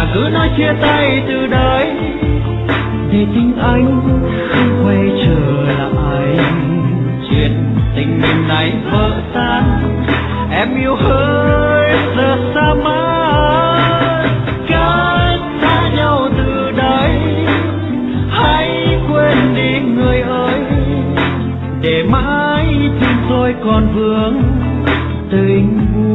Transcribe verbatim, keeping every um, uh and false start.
cứ nói chia tay từ đây để tình anh không quay trở lại. Chuyện tình mình này vỡ tan, em yêu hơi giờ xa mất. Cách xa nhau từ đây, hãy quên đi người ơi, để mãi tim tôi còn vương tình.